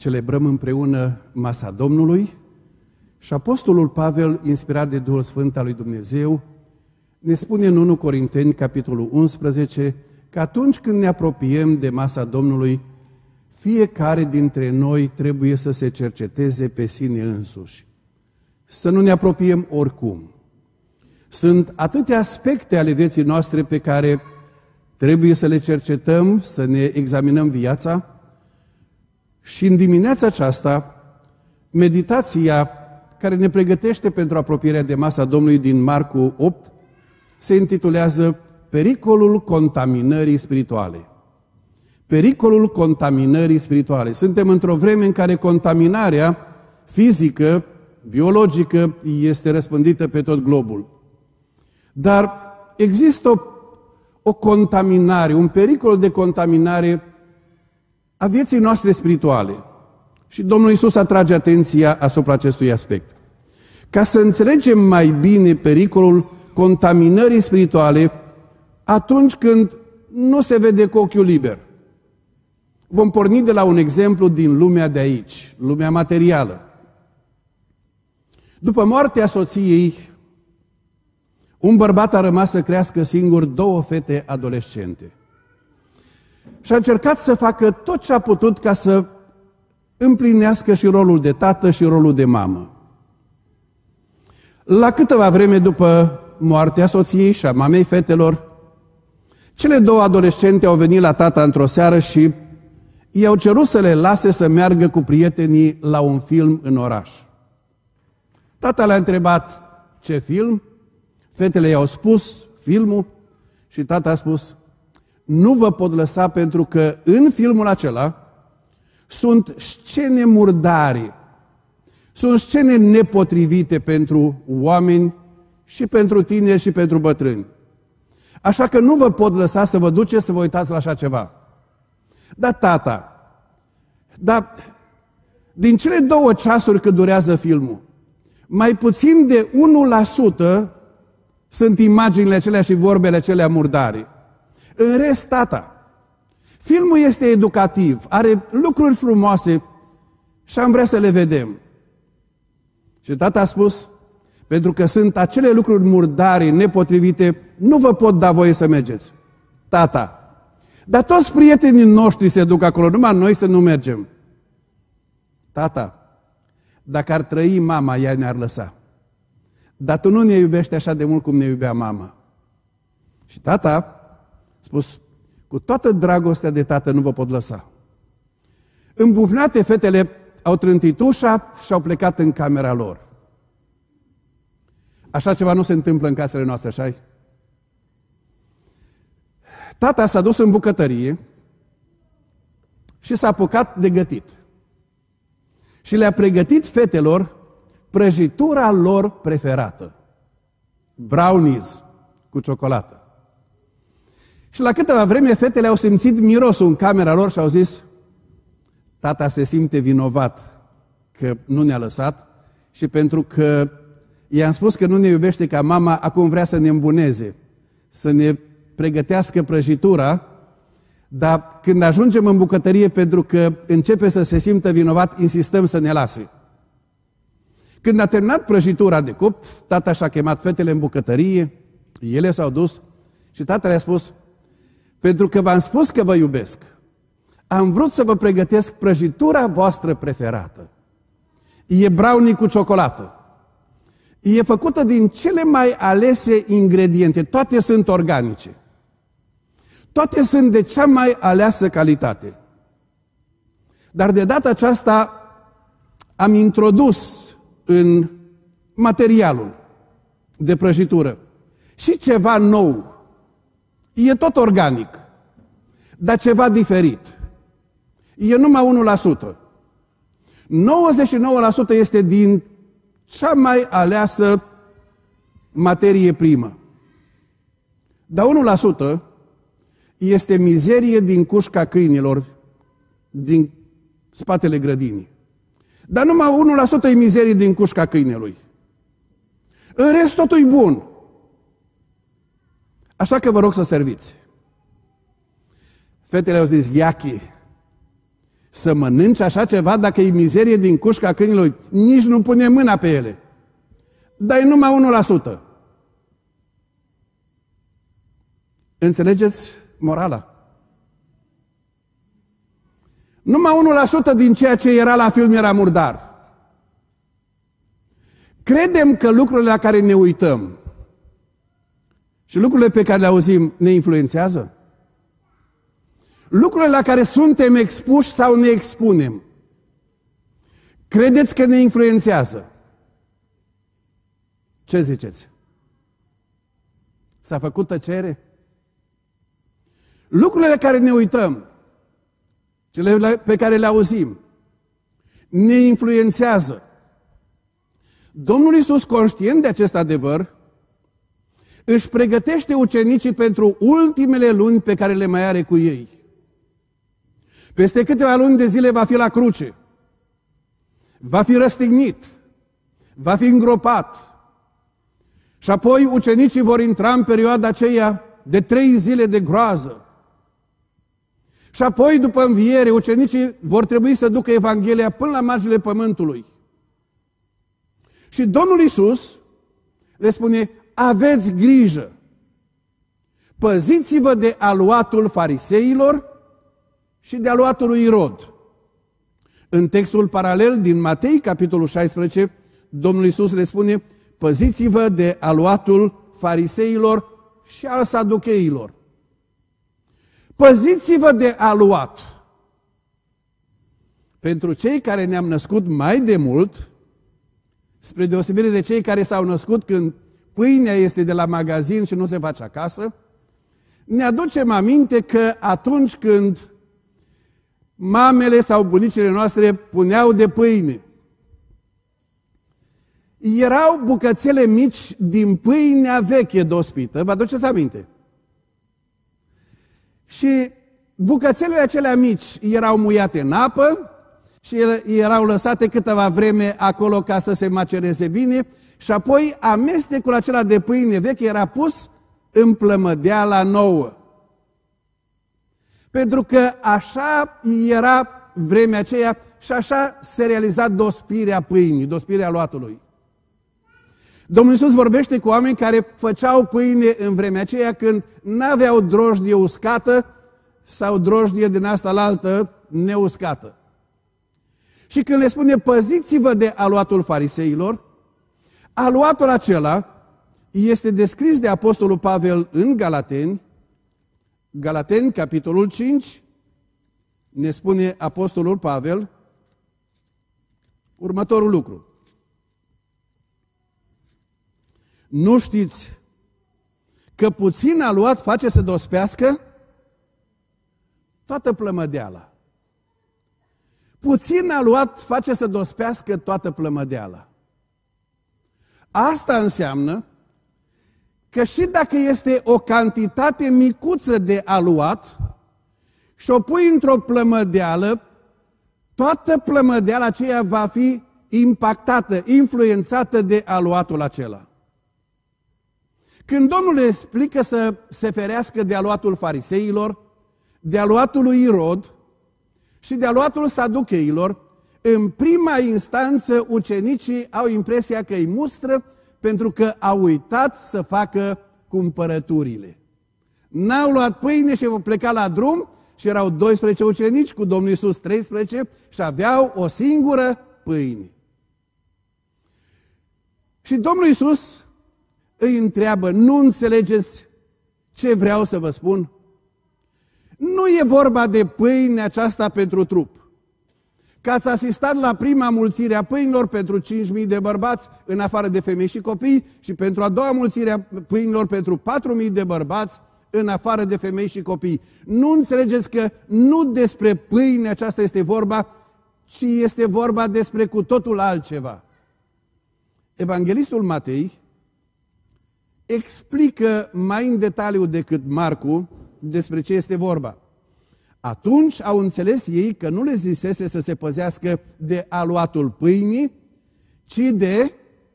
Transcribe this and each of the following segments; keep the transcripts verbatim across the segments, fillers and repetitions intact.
celebrăm împreună masa Domnului și Apostolul Pavel, inspirat de Duhul Sfânt al lui Dumnezeu, ne spune în întâi Corinteni, capitolul unsprezece, că atunci când ne apropiem de masa Domnului, fiecare dintre noi trebuie să se cerceteze pe sine însuși. Să nu ne apropiem oricum. Sunt atâtea aspecte ale vieții noastre pe care trebuie să le cercetăm, să ne examinăm viața. Și în dimineața aceasta, meditația care ne pregătește pentru apropierea de masa Domnului din Marcu opt se intitulează Pericolul contaminării spirituale. Pericolul contaminării spirituale. Suntem într-o vreme în care contaminarea fizică, biologică, este răspândită pe tot globul. Dar există o, o contaminare, un pericol de contaminare a vieții noastre spirituale. Și Domnul Iisus atrage atenția asupra acestui aspect. Ca să înțelegem mai bine pericolul contaminării spirituale atunci când nu se vede cu ochiul liber. Vom porni de la un exemplu din lumea de aici, lumea materială. După moartea soției, un bărbat a rămas să crească singur două fete adolescente. Și a încercat să facă tot ce a putut ca să împlinească și rolul de tată și rolul de mamă. La câteva vreme după moartea soției și a mamei fetelor, cele două adolescente au venit la tata într-o seară și i-au cerut să le lase să meargă cu prietenii la un film în oraș. Tata le-a întrebat ce film, fetele i-au spus filmul și tata a spus: nu vă pot lăsa pentru că în filmul acela sunt scene murdare, sunt scene nepotrivite pentru oameni și pentru tineri și pentru bătrâni. Așa că nu vă pot lăsa să vă duceți să vă uitați la așa ceva. Dar tata, dar din cele două ceasuri cât durează filmul, mai puțin de unu la sută sunt imaginile acelea și vorbele acelea murdare. În rest, tata, filmul este educativ, are lucruri frumoase și am vrea să le vedem. Și tata a spus: pentru că sunt acele lucruri murdare, nepotrivite, nu vă pot da voie să mergeți. Tata, dar toți prietenii noștri se duc acolo, numai noi să nu mergem. Tata, dacă ar trăi mama, ea ne-ar lăsa. Dar tu nu ne iubești așa de mult cum ne iubea mama. Și tata a spus: cu toată dragostea de tată nu vă pot lăsa. Îmbufnate, fetele au trântit ușa și au plecat în camera lor. Așa ceva nu se întâmplă în casele noastre, așa-i? Tata s-a dus în bucătărie și s-a apucat de gătit. Și le-a pregătit fetelor prăjitura lor preferată. Brownies cu ciocolată. Și la câteva vreme fetele au simțit mirosul în camera lor și au zis: tata se simte vinovat că nu ne-a lăsat și pentru că i-am spus că nu ne iubește ca mama, acum vrea să ne îmbuneze, să ne pregătească prăjitura, dar când ajungem în bucătărie, pentru că începe să se simtă vinovat, insistăm să ne lase. Când a terminat prăjitura de copt, tata și-a chemat fetele în bucătărie, ele s-au dus și tata le-a spus: pentru că v-am spus că vă iubesc, am vrut să vă pregătesc prăjitura voastră preferată. E brownie cu ciocolată. E făcută din cele mai alese ingrediente. Toate sunt organice. Toate sunt de cea mai aleasă calitate. Dar de data aceasta am introdus în materialul de prăjitură și ceva nou. E tot organic, dar ceva diferit. E numai unu la sută. nouăzeci și nouă la sută este din cea mai aleasă materie primă. Dar unu la sută este mizerie din cușca câinilor din spatele grădinii. Dar numai unu la sută e mizerie din cușca câinelui. În rest totul e bun. Așa că vă rog să serviți. Fetele au zis: iachi, să mănânci așa ceva dacă e mizerie din cușca câinilor? Nici nu pune mâna pe ele. Dar e numai unu la sută. Înțelegeți morala? Numai unu la sută din ceea ce era la film era murdar. Credem că lucrurile la care ne uităm și lucrurile pe care le auzim ne influențează? Lucrurile la care suntem expuși sau ne expunem, credeți că ne influențează? Ce ziceți? S-a făcut tăcere? Lucrurile la care ne uităm, cele pe care le auzim, ne influențează. Domnul Iisus, conștient de acest adevăr, își pregătește ucenicii pentru ultimele luni pe care le mai are cu ei. Peste câteva luni de zile va fi la cruce, va fi răstignit, va fi îngropat și apoi ucenicii vor intra în perioada aceea de trei zile de groază. Și apoi, după înviere, ucenicii vor trebui să ducă Evanghelia până la marginile pământului. Și Domnul Iisus le spune: aveți grijă, păziți-vă de aluatul fariseilor și de aluatul lui Irod. În textul paralel din Matei, capitolul șaisprezece, Domnul Iisus le spune: păziți-vă de aluatul fariseilor și al saducheilor. Păziți-vă de aluat. Pentru cei care ne-am născut mai de mult, spre deosebire de cei care s-au născut când pâinea este de la magazin și nu se face acasă, ne aducem aminte că atunci când mamele sau bunicile noastre puneau de pâine, erau bucățele mici din pâinea veche dospită, vă aduceți aminte? Și bucățelele acelea mici erau muiate în apă și erau lăsate câteva vreme acolo ca să se macereze bine și apoi amestecul acela de pâine veche era pus în plămădeala nouă. Pentru că așa era vremea aceea și așa se realiza dospirea pâinii, dospirea luatului. Domnul Iisus vorbește cu oameni care făceau pâine în vremea aceea când n-aveau drojdie uscată sau drojdie din asta la altă neuscată. Și când le spune: păziți-vă de aluatul fariseilor, aluatul acela este descris de Apostolul Pavel în Galateni. Galateni, capitolul cinci, ne spune Apostolul Pavel următorul lucru: nu știți că puțin aluat face să dospească toată plămădeala? Puțin aluat face să dospească toată plămădeala. Asta înseamnă că și dacă este o cantitate micuță de aluat și o pui într-o plămădeală, toată plămădeala aceea va fi impactată, influențată de aluatul acela. Când Domnul le explică să se ferească de aluatul fariseilor, de aluatul lui Irod și de aluatul saducheilor, în prima instanță ucenicii au impresia că îi mustră pentru că au uitat să facă cumpărăturile. N-au luat pâine și au plecat la drum și erau doisprezece ucenici cu Domnul Iisus treisprezece și aveau o singură pâine. Și Domnul Iisus îi întreabă: nu înțelegeți ce vreau să vă spun? Nu e vorba de pâine aceasta pentru trup. Că ați asistat la prima mulțire a pâinilor pentru cinci mii de bărbați, în afară de femei și copii, și pentru a doua mulțire a pâinilor pentru patru mii de bărbați, în afară de femei și copii. Nu înțelegeți că nu despre pâine aceasta este vorba, ci este vorba despre cu totul altceva. Evanghelistul Matei explică mai în detaliu decât Marcu despre ce este vorba. Atunci au înțeles ei că nu le zisese să se păzească de aluatul pâinii, ci de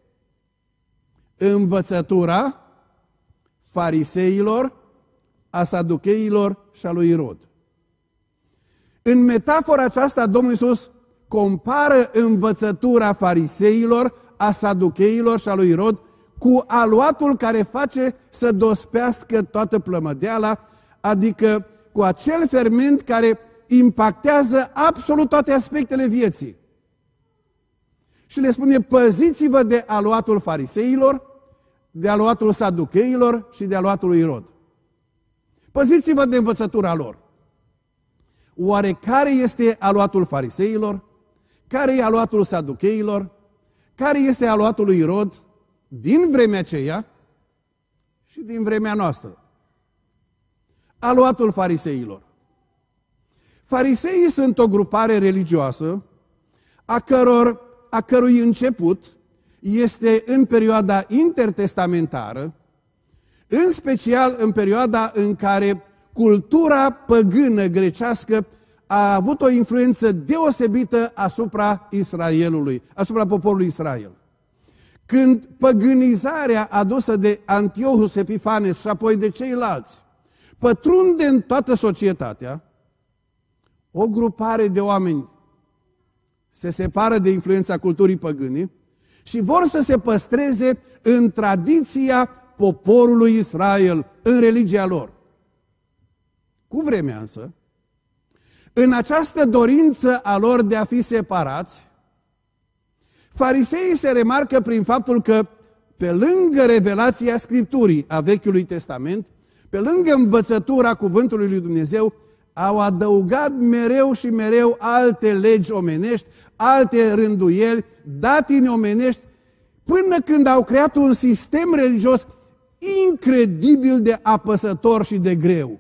învățătura fariseilor, a saducheilor și a lui Irod. În metafora aceasta, Domnul Iisus compară învățătura fariseilor, a saducheilor și a lui Irod cu aluatul care face să dospească toată plămădeala, adică cu acel ferment care impactează absolut toate aspectele vieții. Și le spune, păziți-vă de aluatul fariseilor, de aluatul saducheilor și de aluatul lui Irod. Păziți-vă de învățătura lor. Oare care este aluatul fariseilor? Care e aluatul saducheilor? Care este aluatul lui Irod din vremea aceea și din vremea noastră? Aluatul fariseilor. Fariseii sunt o grupare religioasă a, căror, a cărui început este în perioada intertestamentară, în special în perioada în care cultura păgână grecească a avut o influență deosebită asupra Israelului, asupra poporului Israel. Când păgânizarea adusă de Antiochus Epifanes și apoi de ceilalți pătrunde în toată societatea, o grupare de oameni se separă de influența culturii păgâne și vor să se păstreze în tradiția poporului Israel, în religia lor. Cu vremea însă, în această dorință a lor de a fi separați, fariseii se remarcă prin faptul că, pe lângă revelația Scripturii a Vechiului Testament, pe lângă învățătura Cuvântului lui Dumnezeu, au adăugat mereu și mereu alte legi omenești, alte rânduieli, datini omenești, până când au creat un sistem religios incredibil de apăsător și de greu.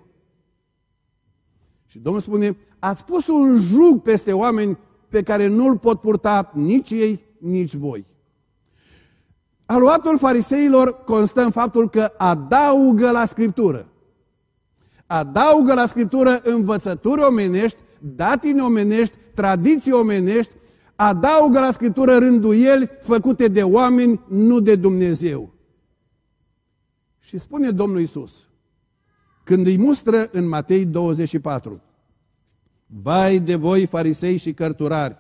Și Domnul spune, ați pus un jug peste oameni pe care nu-l pot purta nici ei, nici voi. Aluatul fariseilor constă în faptul că adaugă la Scriptură. Adaugă la Scriptură învățături omenești, datini omenești, tradiții omenești, adaugă la Scriptură rânduieli făcute de oameni, nu de Dumnezeu. Și spune Domnul Iisus, când îi mustră în Matei douăzeci și patru, vai de voi, farisei și cărturari,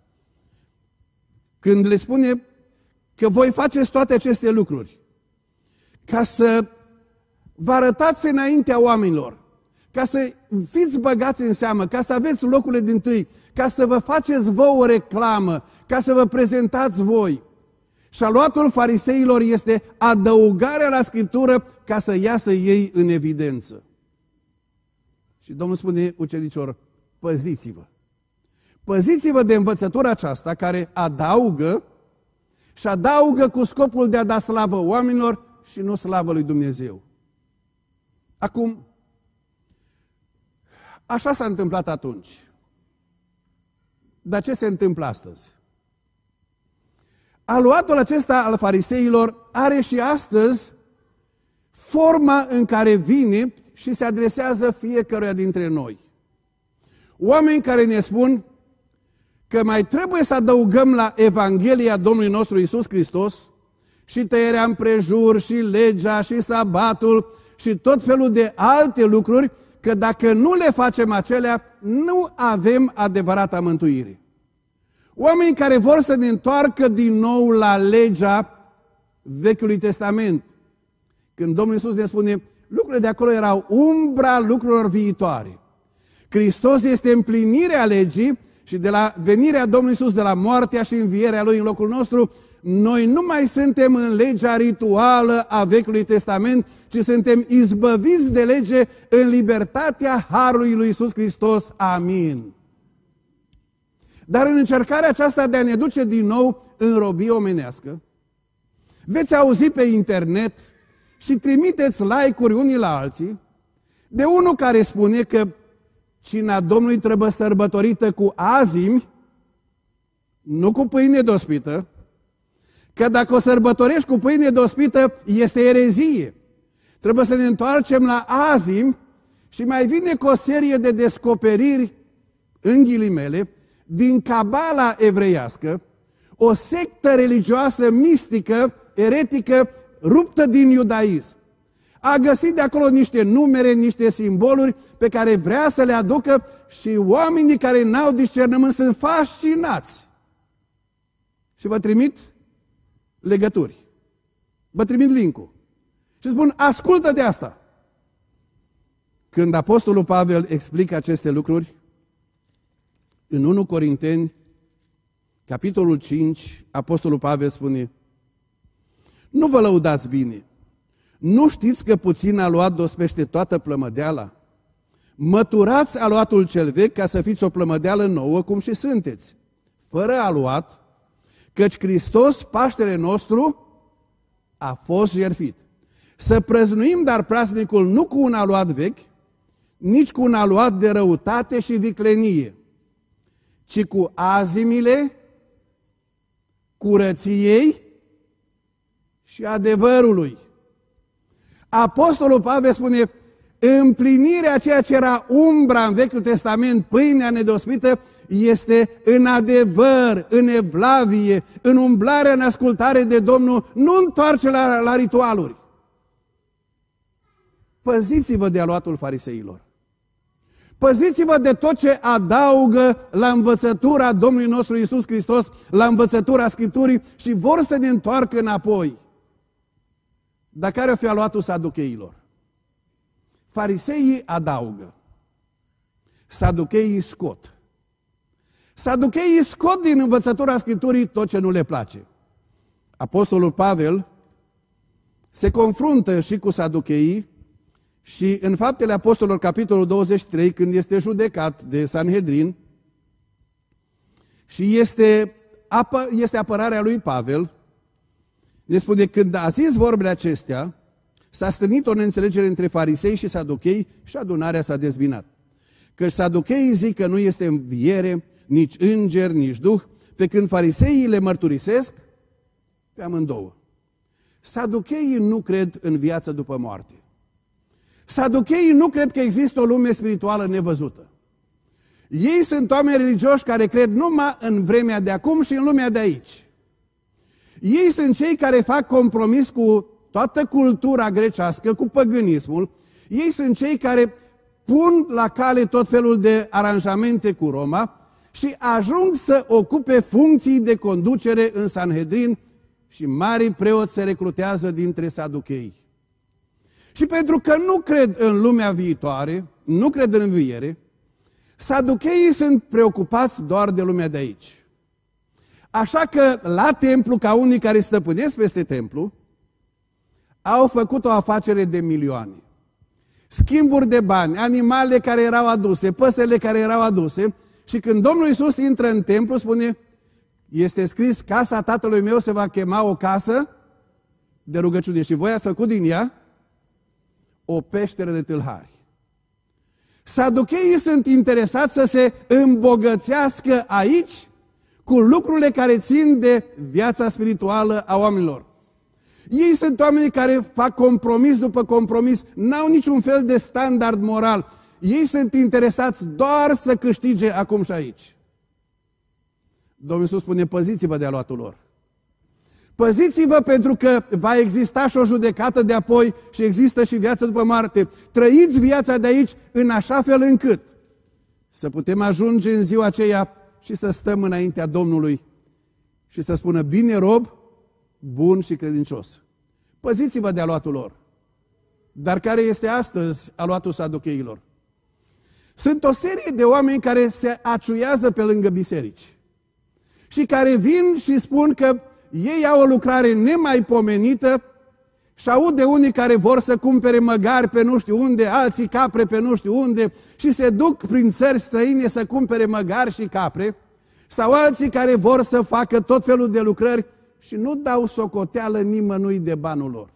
când le spune că voi faceți toate aceste lucruri ca să vă arătați înaintea oamenilor, ca să fiți băgați în seamă, ca să aveți locurile dintâi, ca să vă faceți voi o reclamă, ca să vă prezentați voi. Și aluatul fariseilor este adăugarea la Scriptură ca să iasă ei în evidență. Și Domnul spune ucenicilor, păziți-vă. Păziți-vă de învățătura aceasta care adaugă și adaugă cu scopul de a da slavă oamenilor și nu slavă lui Dumnezeu. Acum, așa s-a întâmplat atunci. Dar ce se întâmplă astăzi? Aluatul acesta al fariseilor are și astăzi forma în care vine și se adresează fiecăruia dintre noi. Oameni care ne spun că mai trebuie să adăugăm la Evanghelia Domnului nostru Iisus Hristos și tăierea împrejur și legea și sabatul și tot felul de alte lucruri, că dacă nu le facem acelea, nu avem adevărata mântuire. Oameni care vor să ne întoarcă din nou la legea Vechiului Testament. Când Domnul Iisus ne spune, lucrurile de acolo erau umbra lucrurilor viitoare. Hristos este împlinirea legii și de la venirea Domnului Iisus, de la moartea și învierea Lui în locul nostru, noi nu mai suntem în legea rituală a Vechiului Testament, ci suntem izbăviți de lege în libertatea Harului lui Iisus Hristos. Amin. Dar în încercarea aceasta de a ne duce din nou în robie omenească, veți auzi pe internet și trimiteți like-uri unii la alții de unul care spune că cina Domnului trebuie sărbătorită cu azimi, nu cu pâine dospită, că dacă o sărbătorești cu pâine dospită, este erezie. Trebuie să ne întoarcem la azimi și mai vine cu o serie de descoperiri, în ghilimele, din cabala evreiască, o sectă religioasă mistică, eretică, ruptă din iudaism. A găsit de acolo niște numere, niște simboluri pe care vrea să le aducă și oamenii care n-au discernământ sunt fascinați. Și vă trimit legături. Vă trimit link-ul. Și spun, ascultă de asta. Când Apostolul Pavel explică aceste lucruri, în întâi Corinteni, capitolul cinci, Apostolul Pavel spune, nu vă lăudați bine. Nu știți că puțin aluat dospește toată plămădeala? Măturați aluatul cel vechi ca să fiți o plămădeală nouă cum și sunteți, fără aluat, căci Hristos, Paștele nostru, a fost jertfit. Să prăznuim dar praznicul nu cu un aluat vechi, nici cu un aluat de răutate și viclenie, ci cu azimile curăției și adevărului. Apostolul Pavel spune, împlinirea ceea ce era umbra în Vechiul Testament, pâinea nedospită, este în adevăr, în evlavie, în umblare, în ascultare de Domnul, nu întoarce la, la ritualuri. Păziți-vă de aluatul fariseilor. Păziți-vă de tot ce adaugă la învățătura Domnului nostru Iisus Hristos, la învățătura Scripturii și vor să ne întoarcă înapoi. Dar care o fi aluatul saducheilor? Fariseii adaugă. Saducheii scot. Saducheii scot din învățătura Scripturii tot ce nu le place. Apostolul Pavel se confruntă și cu saducheii și în Faptele Apostolilor, capitolul douăzeci și trei, când este judecat de Sanhedrin și este, apă, este apărarea lui Pavel, ne spune, când a zis vorbele acestea, s-a stârnit o neînțelegere între farisei și saduchei și adunarea s-a dezbinat. Căci saducheii zic că nu este înviere, nici înger, nici duh, pe când fariseii le mărturisesc pe amândouă. Saducheii nu cred în viață după moarte. Saducheii nu cred că există o lume spirituală nevăzută. Ei sunt oameni religioși care cred numai în vremea de acum și în lumea de aici. Ei sunt cei care fac compromis cu toată cultura grecească, cu păgânismul. Ei sunt cei care pun la cale tot felul de aranjamente cu Roma și ajung să ocupe funcții de conducere în Sanhedrin și marii preoți se recrutează dintre saduchei. Și pentru că nu cred în lumea viitoare, nu cred în înviere, saducheii sunt preocupați doar de lumea de aici. Așa că la templu, ca unii care stăpânesc peste templu, au făcut o afacere de milioane. Schimburi de bani, animale care erau aduse, păsările care erau aduse. Și când Domnul Iisus intră în templu, spune, este scris, casa Tatălui meu se va chema o casă de rugăciune. Și voi ați făcut din ea o peșteră de tâlhari. Saducheii sunt interesați să se îmbogățească aici cu lucrurile care țin de viața spirituală a oamenilor. Ei sunt oameni care fac compromis după compromis, n-au niciun fel de standard moral. Ei sunt interesați doar să câștige acum și aici. Domnul Iisus spune, păziți-vă de aluatul lor. Păziți-vă pentru că va exista și o judecată de apoi și există și viața după moarte. Trăiți viața de aici în așa fel încât să putem ajunge în ziua aceea și să stăm înaintea Domnului și să spună, bine rob, bun și credincios. Păziți-vă de aluatul lor. Dar care este astăzi aluatul saducheilor? Sunt o serie de oameni care se aciuiază pe lângă biserici și care vin și spun că ei au o lucrare nemaipomenită și aud de unii care vor să cumpere măgari pe nu știu unde, alții capre pe nu știu unde și se duc prin țări străine să cumpere măgari și capre, sau alții care vor să facă tot felul de lucrări și nu dau socoteală nimănui de banul lor.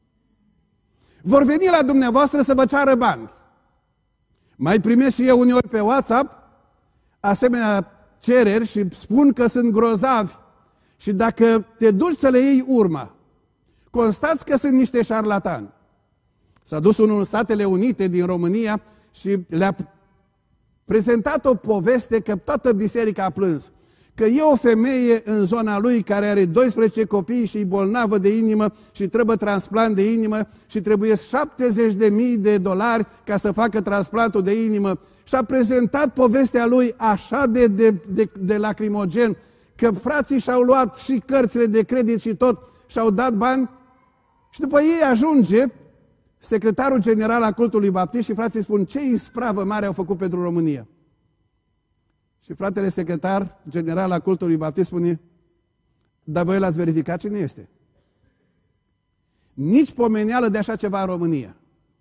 Vor veni la dumneavoastră să vă ceară bani. Mai primesc și eu uneori pe WhatsApp asemenea cereri și spun că sunt grozavi și dacă te duci să le iei urma, constați că sunt niște șarlatani. S-a dus unul în Statele Unite din România și le-a prezentat o poveste că toată biserica a plâns. că e o femeie în zona lui care are doisprezece copii și e bolnavă de inimă și trebuie transplant de inimă și trebuie șaptezeci de mii de dolari ca să facă transplantul de inimă. Și a prezentat povestea lui așa de, de, de, de lacrimogen, că frații și-au luat și cărțile de credit și tot, și-au dat bani și după ei ajunge secretarul general al cultului baptist și frații spun: ce ispravă mare au făcut pentru România? Și fratele secretar general al cultului baptist spune: dar voi l-ați verificat cine este? Nici pomeneală de așa ceva în România.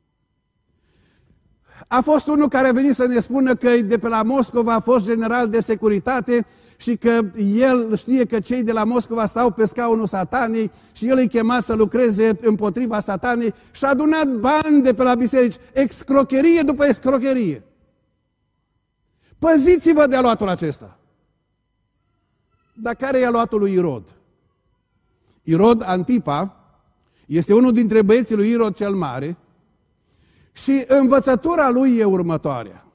A fost unul care a venit să ne spună că de pe la Moscova a fost general de securitate și că el știe că cei de la Moscova stau pe scaunul satanei și el îi chema să lucreze împotriva satanei și a adunat bani de pe la biserici, excrocherie după excrocherie. Păziți-vă de aluatul acesta. Dar care e aluatul lui Irod? Irod Antipa este unul dintre băieții lui Irod cel Mare și învățătura lui e următoarea.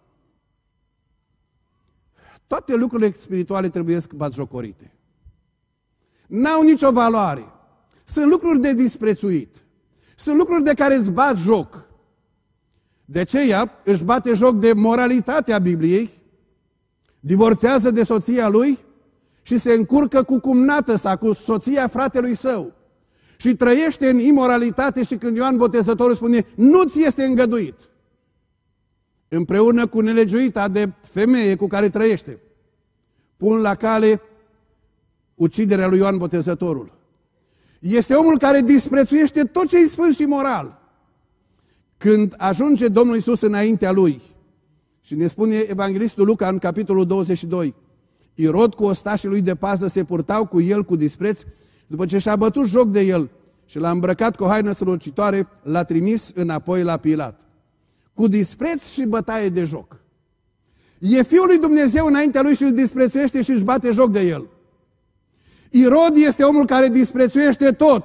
Toate lucrurile spirituale trebuie batjocorite. N-au nicio valoare. Sunt lucruri de disprețuit. Sunt lucruri de care îți bat joc. De aceea își bate joc de moralitatea Bibliei, divorțează de soția lui și se încurcă cu cumnată sa, cu soția fratelui său. Și trăiește în imoralitate și când Ioan Botezătorul spune: nu ți este îngăduit. Împreună cu nelegiuita de femeie cu care trăiește, pun la cale uciderea lui Ioan Botezătorul. Este omul care disprețuiește tot ce e sfânt și moral. Când ajunge Domnul Iisus înaintea lui, și ne spune evanghelistul Luca în capitolul douăzeci și doi, Irod cu ostașii lui de pază se purtau cu el cu dispreț, după ce și-a bătut joc de el și l-a îmbrăcat cu o haină strălucitoare, l-a trimis înapoi la Pilat. Cu dispreț și bătaie de joc. E Fiul lui Dumnezeu înaintea lui și îl disprețuiește și își bate joc de el. Irod este omul care disprețuiește tot.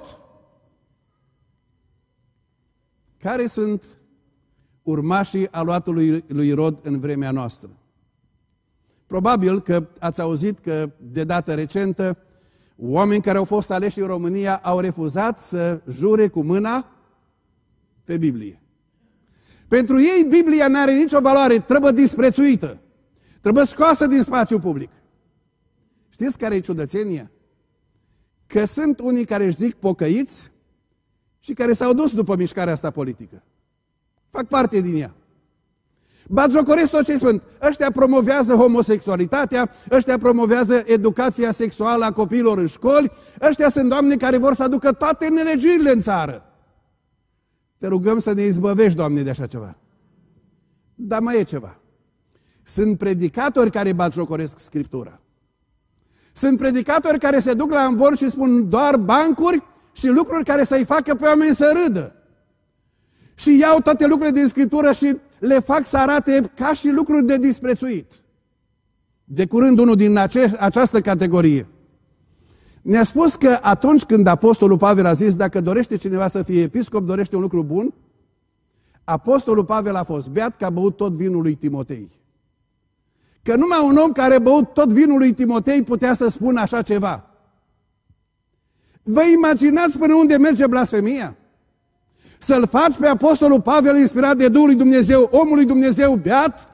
Care sunt urmașii aluatului lui Irod în vremea noastră? Probabil că ați auzit că de dată recentă oameni care au fost aleși în România au refuzat să jure cu mâna pe Biblie. Pentru ei Biblia nu are nicio valoare, trebuie disprețuită, trebuie scoasă din spațiu public. Știți care e ciudățenia? Că sunt unii care își zic pocăiți și care s-au dus după mișcarea asta politică. Fac parte din ea. Batjocoresc tot ce-i sfânt. Ăștia promovează homosexualitatea, ăștia promovează educația sexuală a copiilor în școli, ăștia sunt oameni care vor să aducă toate nelegiurile în țară. Te rugăm să ne izbăvești, Doamne, de așa ceva. Dar mai e ceva. Sunt predicatori care batjocoresc Scriptura. Sunt predicatori care se duc la învon și spun doar bancuri și lucruri care să-i facă pe oameni să râdă. Și iau toate lucrurile din Scriptură și le fac să arate ca și lucruri de disprețuit. De curând unul din ace- această categorie ne-a spus că atunci când Apostolul Pavel a zis dacă dorește cineva să fie episcop, dorește un lucru bun, Apostolul Pavel a fost beat că a băut tot vinul lui Timotei. Că numai un om care a băut tot vinul lui Timotei putea să spună așa ceva. Vă imaginați până unde merge blasfemia? Să-l faci pe Apostolul Pavel inspirat de Duhul lui Dumnezeu, omul lui Dumnezeu beat?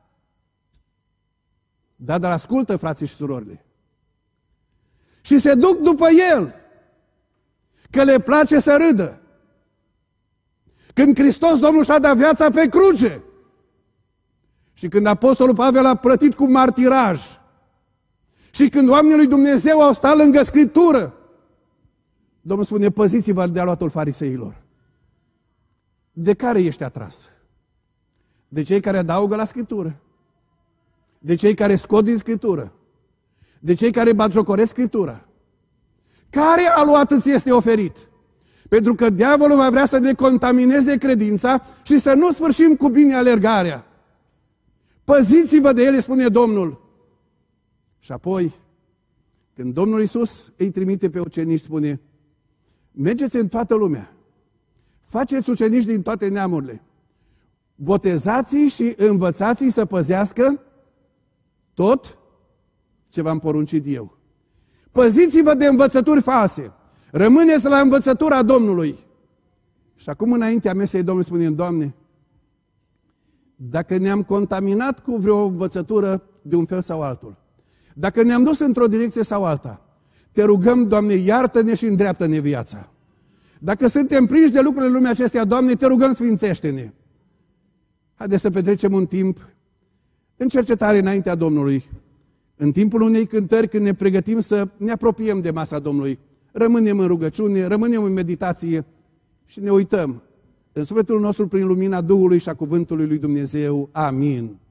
Da, dar ascultă, frații și surorile. Și se duc după el, că le place să râdă. Când Hristos Domnul și-a dat viața pe cruce și când Apostolul Pavel a plătit cu martiraj și când oamenii lui Dumnezeu au stat lângă Scriptură, Domnul spune: păziți-vă de aluatul fariseilor. De care ești atras? De cei care adaugă la Scriptură? De cei care scot din Scriptură? De cei care batjocoresc Scriptura? Care aluat îți este oferit? Pentru că diavolul va vrea să ne contamineze credința și să nu sfârșim cu bine alergarea. Păziți-vă de ele, spune Domnul. Și apoi, când Domnul Iisus îi trimite pe ucenici, spune: mergeți în toată lumea, faceți ucenici din toate neamurile, botezați-i și învățați-i să păzească tot ce v-am poruncit eu. Păziți-vă de învățături false. Rămâneți la învățătura Domnului. Și acum înaintea mesei Domnului spune, Doamne, dacă ne-am contaminat cu vreo învățătură de un fel sau altul, dacă ne-am dus într-o direcție sau alta, te rugăm, Doamne, iartă-ne și îndreaptă-ne viața. Dacă suntem prinși de lucrurile lumii acesteia, Doamne, te rugăm, sfințește-ne. Haideți să petrecem un timp în cercetare înaintea Domnului, în timpul unei cântări, când ne pregătim să ne apropiem de masa Domnului. Rămânem în rugăciune, rămânem în meditație și ne uităm în sufletul nostru prin lumina Duhului și a Cuvântului lui Dumnezeu. Amin.